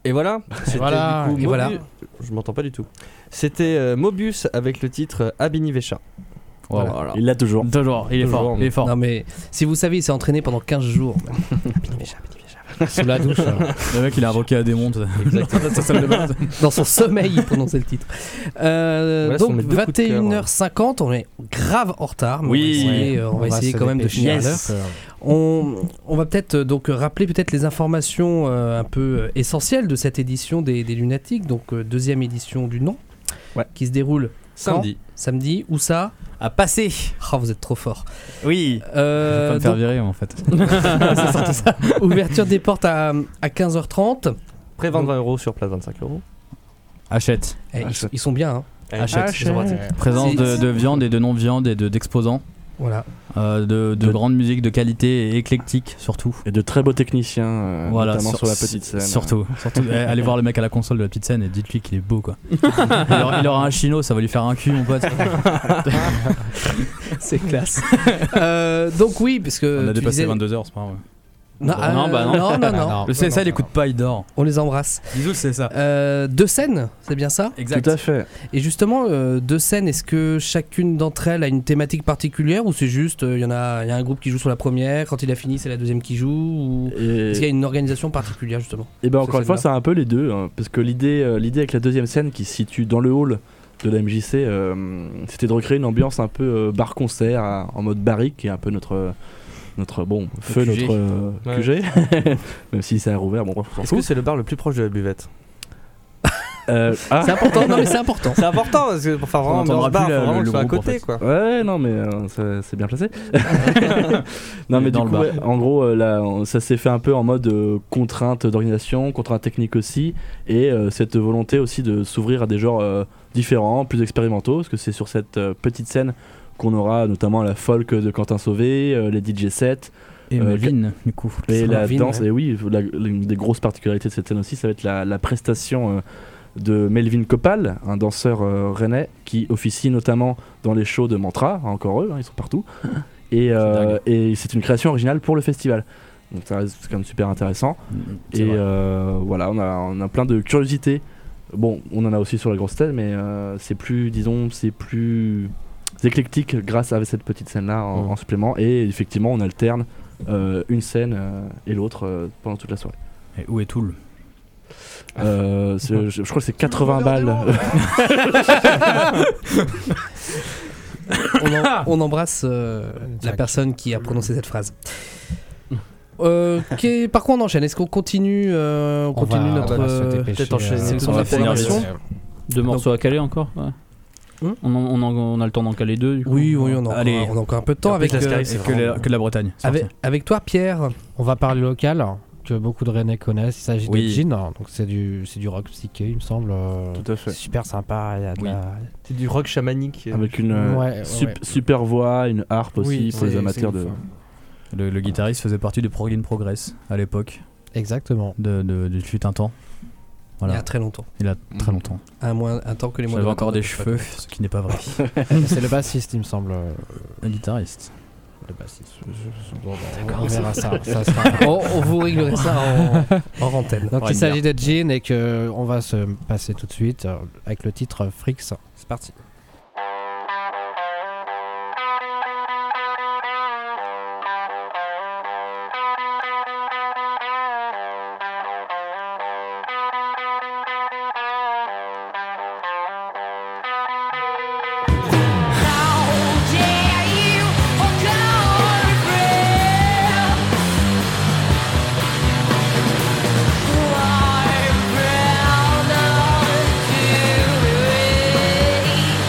H: Et voilà. C'était
K: voilà,
H: du coup
C: et voilà.
H: Je m'entends pas du tout. C'était Mobius avec le titre Abini Vesha.
F: Wow.
H: Voilà.
G: Il l'a toujours.
F: Toujours, il est
H: Toujours,
F: fort. Il est fort.
C: Non mais si vous savez, il s'est entraîné pendant 15 jours.
K: Sous la douche.
F: Le mec, il a invoqué à démon. Exactement. Sa salle de bain.
C: Dans son sommeil, il prononçait le titre.
H: Voilà, ce sont
C: Donc
H: mes deux coups de cœur.
C: 21h50, on est grave en retard. Mais
F: Oui.
C: on va essayer quand même de finir à l'heure.
K: Yes.
C: On va peut-être donc rappeler peut-être les informations un peu essentielles de cette édition des Lunatiques, donc deuxième édition du nom,
G: Ouais.
C: qui se déroule quand
H: Samedi.
C: Où ça?
F: À passer.
C: Oh, vous êtes trop fort.
F: Oui. Je vais pas me faire
C: donc,
F: virer en fait.
C: c'est surtout ça. Ouverture des portes à 15h30.
H: Pré-vente 20 € sur place 25 €.
F: Achète.
C: Ils sont bien. Hein.
F: Achète.
K: Ouais.
F: Présence
C: C'est-
F: de viande et de non-viande et d'exposants.
C: Voilà.
F: De grande musique de qualité et éclectique surtout.
G: Et de très beaux techniciens,
F: Voilà,
G: notamment sur la petite scène.
F: Surtout. Allez voir le mec à la console de la petite scène et dites-lui qu'il est beau quoi. il aura un chino, ça va lui faire un cul mon pote.
C: C'est classe. Donc oui, parce que
F: On a
C: tu
F: dépassé
C: disais-
F: 22h, c'est pas vrai.
C: Non,
F: Non, bah non.
C: non.
F: Le CSA il écoute pas, il dort.
C: On les embrasse.
F: Bisous, c'est ça.
C: 2 scènes, c'est bien ça?
F: Exact.
G: Tout à fait.
C: Et justement, 2 scènes, est-ce que chacune d'entre elles a une thématique particulière ou c'est juste, il y a un groupe qui joue sur la première, quand il a fini, c'est la deuxième qui joue ou...
G: Et,
C: Est-ce qu'il y a une organisation particulière justement?
G: et ben encore une fois,
C: scène-là
G: c'est un peu les deux, hein, parce que l'idée avec la deuxième scène qui se situe dans le hall de la MJC, c'était de recréer une ambiance un peu bar-concert en mode barrique, qui est un peu notre feu,
F: QG.
G: notre QG, même si c'est rouvert, bon bref, on s'en
H: Est-ce que
G: fout.
H: c'est le bar le plus proche de la buvette?
C: C'est important, non mais c'est important.
H: C'est important parce que pour faire vraiment
F: n'entendra
H: ambiance bar,
F: plus
H: faut vraiment
F: le
H: que ce soit à
F: groupe, en
H: côté
F: fait.
H: quoi.
G: Ouais, non, mais c'est bien placé. Non, mais du
F: Dans
G: coup,
F: le bar.
G: ouais, en gros, là, ça s'est fait un peu en mode contrainte d'organisation, contrainte technique aussi, et cette volonté aussi de s'ouvrir à des genres différents, plus expérimentaux, parce que c'est sur cette petite scène qu'on aura notamment la folk de Quentin Sauvé, les DJ sets,
F: Et Melvin du coup.
G: et la
C: Melvin,
G: danse.
C: ouais.
G: Et oui, l'une des grosses particularités de cette scène aussi, ça va être la prestation de Melvin Copal, un danseur rennais qui officie notamment dans les shows de Mantra, encore eux, hein, ils sont partout. Et c'est une création originale pour le festival. Donc ça reste quand même super intéressant.
F: C'est
G: Et
F: vrai.
G: voilà, on a plein de curiosités. Bon, on en a aussi sur la grosse scène, mais c'est plus éclectique grâce à cette petite scène-là en supplément. Et effectivement, on alterne une scène et l'autre pendant toute la soirée.
F: Et où est Toul?
G: Je crois que c'est 80 balles.
C: On embrasse la personne qui a prononcé cette phrase. Par quoi on enchaîne? Est-ce qu'on continue, notre
H: peut-être enchaîner
C: sélection
H: sur
C: de
H: la
C: programmation?
D: Deux morceaux à caler encore ouais. On a le temps d'en caler deux du coup.
C: Oui, on a,
F: Allez.
C: on a encore un peu de temps avec,
F: Que de la Bretagne.
C: avec toi, Pierre.
K: On va parler local, que beaucoup de Rennais connaissent. Il s'agit
F: Oui.
K: de Jean, donc c'est du rock psyché, il me semble.
G: Tout à fait.
K: Super sympa. Il y a de
F: Oui.
H: C'est du rock chamanique.
G: Avec une
K: Ouais.
G: super voix, une harpe aussi
K: Oui,
G: pour les
K: c'est
G: amateurs de.
K: ouf.
F: Le guitariste faisait partie du Prog in Progress à l'époque.
K: Exactement.
F: Du fut un temps.
C: Il y
F: Voilà.
C: a très longtemps.
F: Il a très longtemps.
C: Un temps que les mois
F: J'avais
C: de
F: encore des
C: vacances,
F: cheveux, ce qui n'est pas vrai.
K: C'est le bassiste, il me semble.
F: Un guitariste.
K: Le bassiste. Bon, on verra ça. Ça sera-
C: on vous réglerait ça en antenne.
K: Donc
F: Ouais,
K: il s'agit de Jean et que on va se passer tout de suite avec le titre Freaks. C'est parti.
J: Why,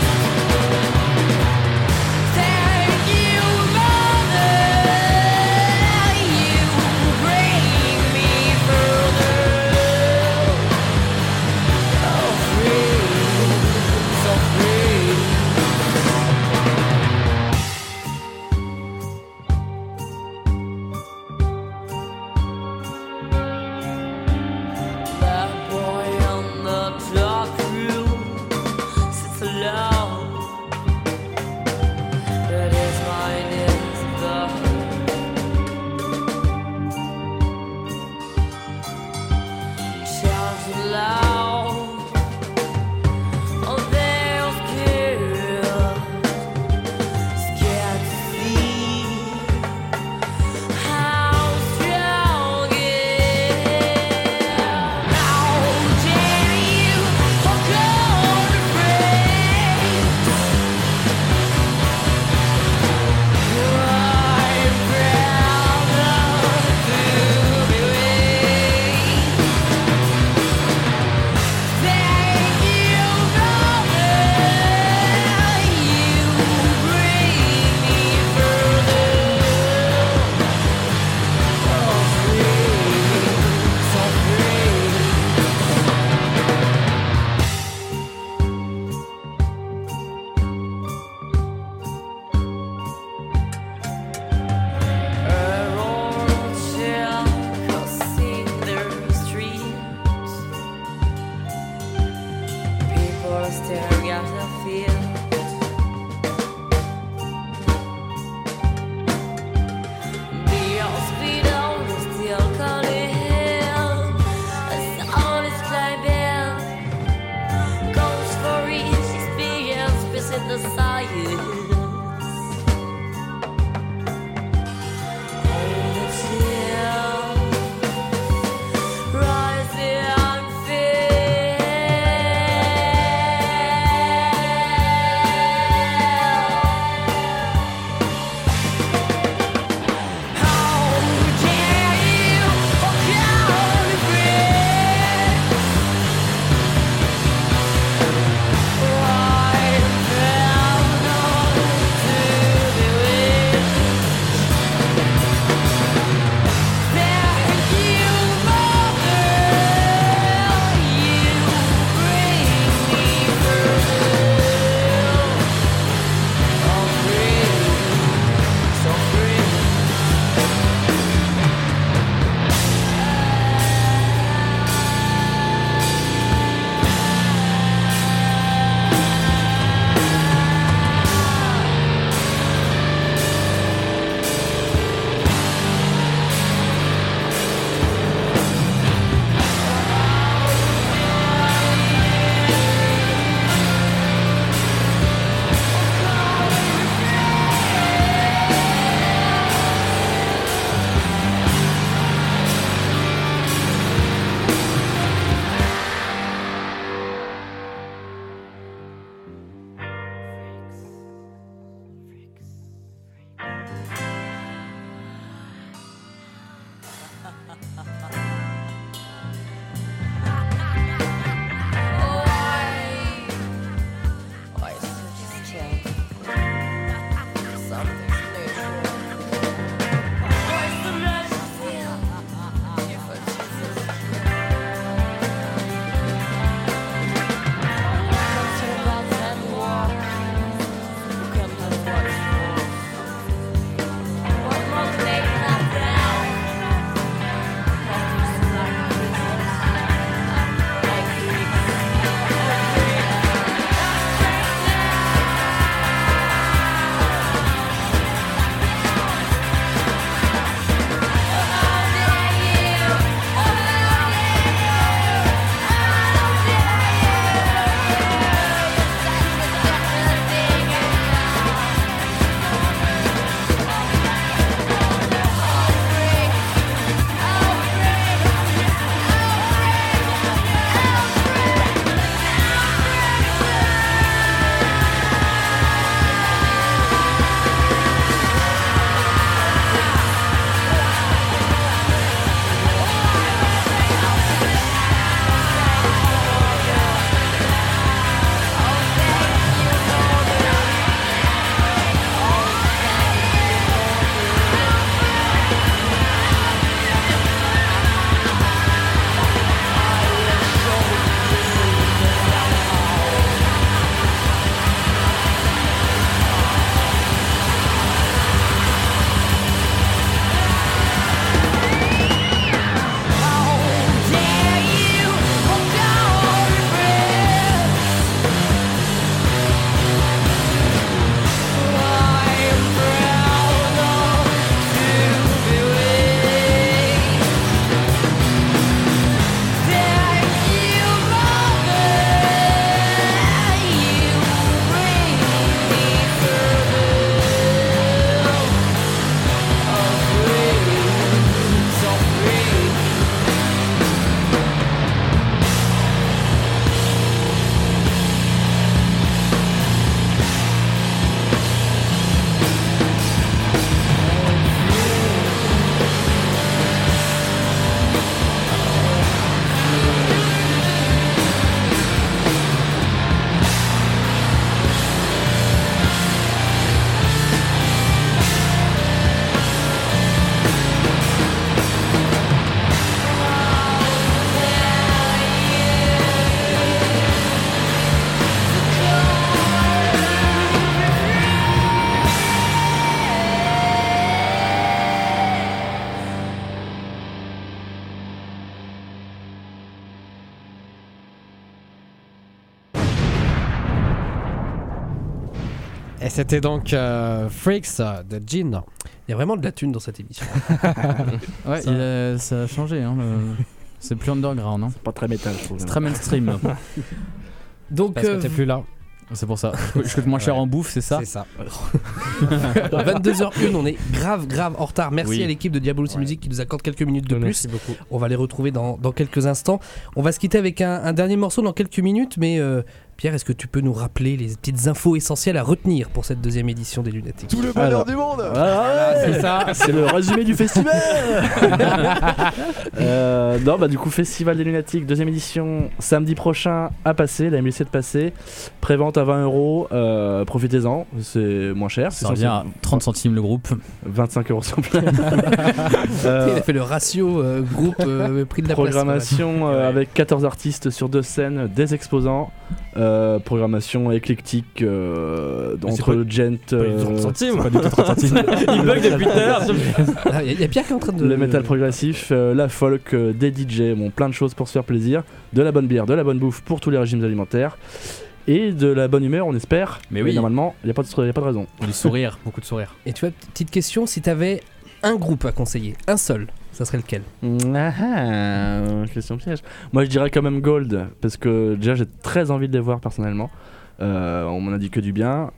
K: c'était donc Freaks de Gin.
C: Il y a vraiment de la thune dans cette émission.
F: Ouais, ça a changé. Hein, c'est plus underground. Hein.
G: C'est pas très métal, je trouve.
F: C'est très mainstream.
C: Donc,
K: Parce que t'es plus là.
F: C'est pour ça. Je coûte moins cher en bouffe, c'est ça?
K: C'est ça.
C: 22h01, on est grave en retard. Merci
F: Oui.
C: à l'équipe de Diabolo Music qui nous accorde quelques minutes de plus.
H: Merci beaucoup.
C: On va les retrouver dans quelques instants. On va se quitter avec un dernier morceau dans quelques minutes, mais Pierre, est-ce que tu peux nous rappeler les petites infos essentielles à retenir pour cette deuxième édition des Lunatiques?
A: Tout le bonheur du monde.
G: C'est ça, c'est le résumé du festival. Non, bah du coup, Festival des Lunatiques, deuxième édition, samedi prochain à passer, la MLC de passer. Prévente à 20 €, profitez-en, c'est moins cher.
F: Ça revient à 30 centimes le groupe.
G: 25 € sur place.
C: Il a fait le ratio groupe prix de la
G: Programmation avec 14 artistes sur 2 scènes, des exposants. Programmation éclectique entre le gent,
H: Pas du tout 30 centimes. Il bug depuis tout à l'heure.
C: Il y a Pierre qui est en train de.
G: le métal progressif, la folk, des DJ, bon, plein de choses pour se faire plaisir, de la bonne bière, de la bonne bouffe pour tous les régimes alimentaires et de la bonne humeur, on espère.
F: Mais oui.
G: Normalement, il n'y a pas de raison.
F: Du sourire, beaucoup de sourire.
C: Et tu vois, petite question, si t'avais un groupe à conseiller, un seul, ça serait lequel?
G: Question piège. Moi, je dirais quand même Gold, parce que déjà, j'ai très envie de les voir personnellement. On m'en a dit que du bien.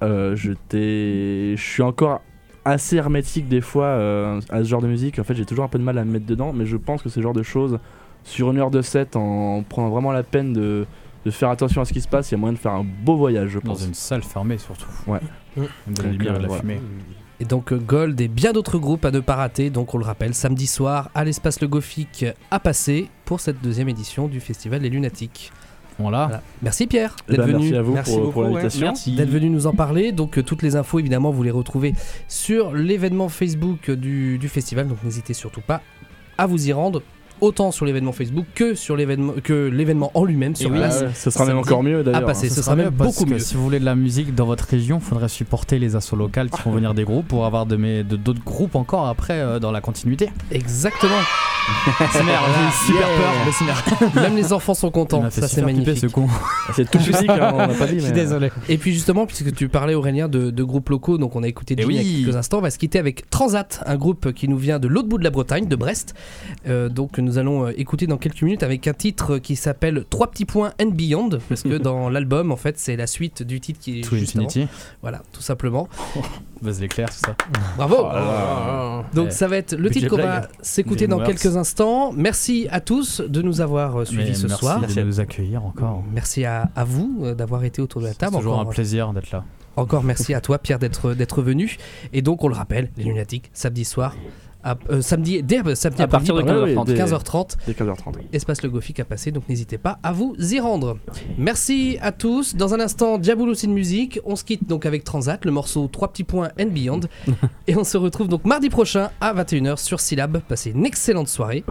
G: Je suis encore assez hermétique des fois à ce genre de musique. En fait, j'ai toujours un peu de mal à me mettre dedans, mais je pense que ce genre de choses, sur 1 heure de set, en prenant vraiment la peine de faire attention à ce qui se passe, il y a moyen de faire un beau voyage, je
F: Dans
G: pense.
F: une salle fermée surtout.
G: Ouais.
F: De la lumière et de la
G: voilà.
F: fumée.
C: Et donc Gold et bien d'autres groupes à ne pas rater, donc on le rappelle, samedi soir à l'espace Le Gothique à passer pour cette deuxième édition du Festival des Lunatiques.
F: Voilà.
C: Merci Pierre
G: Eh
C: d'être
G: ben,
C: venu.
G: merci à vous
H: Merci
G: pour
H: beaucoup,
G: l'invitation.
F: Merci.
C: D'être venu nous en parler. Donc toutes les infos évidemment vous les retrouvez sur l'événement Facebook du festival, donc n'hésitez surtout pas à vous y rendre, autant sur l'événement Facebook que sur l'événement en lui-même sur
G: Et oui,
C: place.
G: ce sera même
C: Samedi
G: encore mieux d'ailleurs.
C: à passer. Ce sera même
F: parce
C: beaucoup
F: que
C: mieux.
F: Si vous voulez de la musique dans votre région, il faudrait supporter les assos locales qui font venir des groupes pour avoir d'autres groupes encore après dans la continuité.
C: Exactement.
F: C'est merde, j'ai super peur, mais c'est merde.
C: Même les enfants sont
F: Il
C: contents.
F: m'a fait
C: Ça c'est
F: super flipper,
C: magnifique.
F: ce con.
G: C'est tout musique, hein, on n'a pas dit.
K: Je suis
G: mais,
K: désolé.
C: Et puis justement, puisque tu parlais Aurélien de groupes locaux, donc on a écouté Gin
F: oui.
C: il y a quelques instants, on va se quitter avec Transat, un groupe qui nous vient de l'autre bout de la Bretagne, de Brest. Donc nous allons écouter dans quelques minutes avec un titre qui s'appelle 3 petits points and Beyond, parce que dans l'album en fait c'est la suite du titre qui est
F: Tout
C: juste avant.
F: Infinity.
C: Voilà, tout simplement.
F: Buzz l'éclair, tout ça.
C: Bravo. Donc
F: Ouais.
C: ça va être le
F: Budget
C: titre qu'on va
F: blague.
C: s'écouter dans
F: Dreamworks.
C: quelques instants. Merci à tous de nous avoir suivis
F: Mais
C: ce
F: merci
C: soir.
F: de nous accueillir encore.
C: Merci à vous d'avoir été autour de la
F: C'est
C: table.
F: toujours
C: Encore,
F: un plaisir d'être là.
C: encore merci à toi Pierre d'être venu. Et donc on le rappelle, les Lunatiques, samedi soir. Samedi
F: À partir de
C: après-midi,
F: 15h30.
C: 15h30,
G: dès 15h30.
C: espace Le Gothique à passer, donc n'hésitez pas à vous y rendre. Merci à tous. Dans un instant, Diabolo Music. On se quitte donc avec Transat, le morceau 3 petits points and Beyond. Et on se retrouve donc mardi prochain à 21h sur Syllab. Passez une excellente soirée.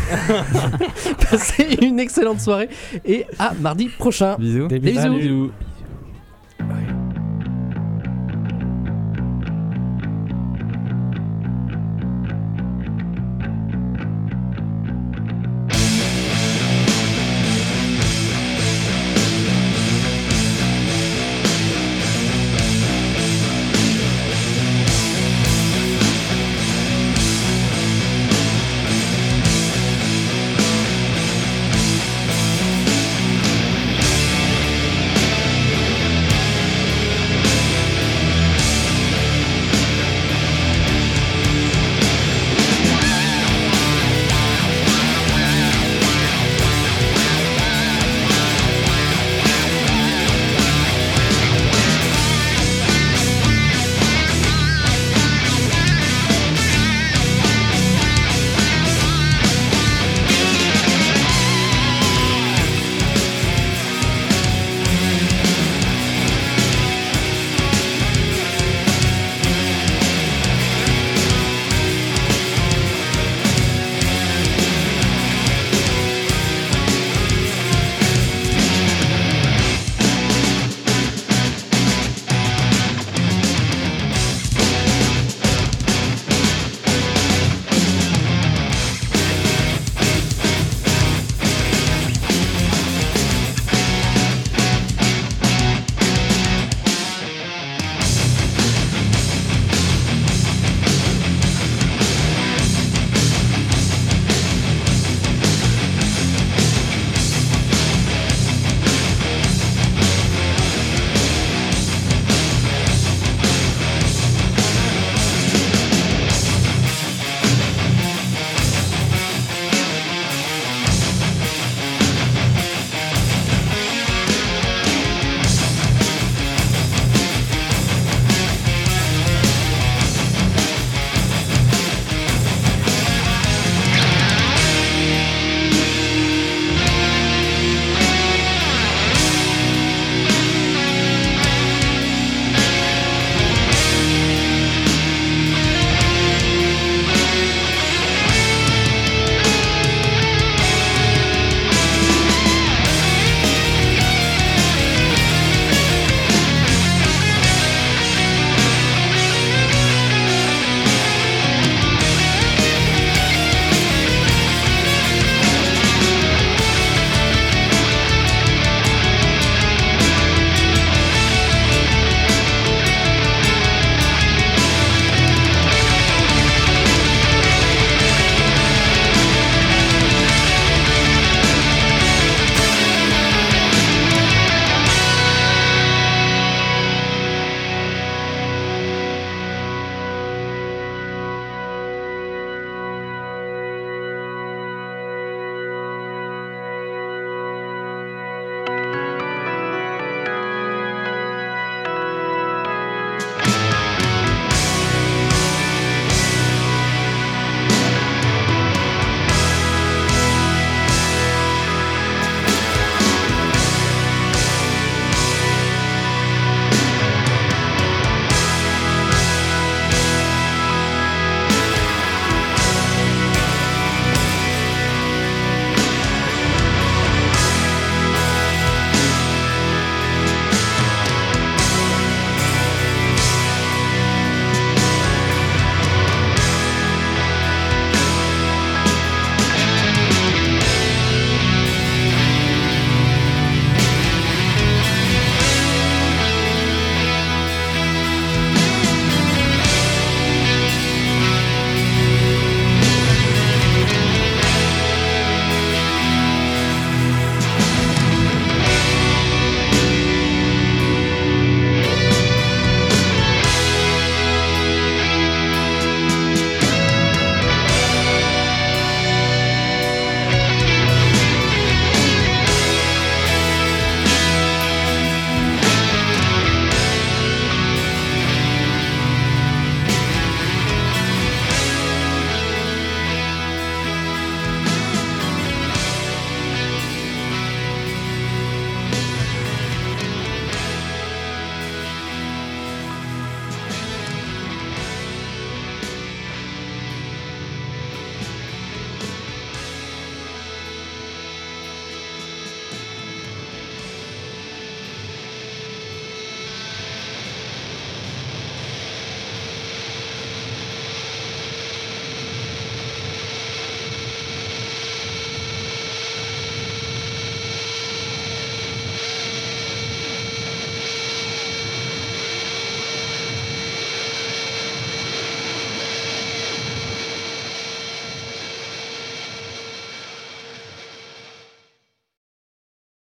C: Passez une excellente soirée et à mardi prochain.
F: Bisous.
C: Des bisous.
F: Bisous.